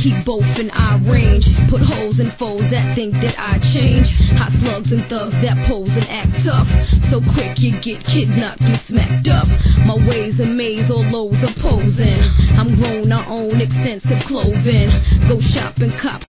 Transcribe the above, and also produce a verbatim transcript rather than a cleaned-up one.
keep both in our range. Put holes in foes that think that I change. Hot slugs and thugs that pose and act tough. So quick you get kidnapped and smacked up. My ways a maze, all lows opposing. I'm grown, I own extensive clothing. Go shop and cop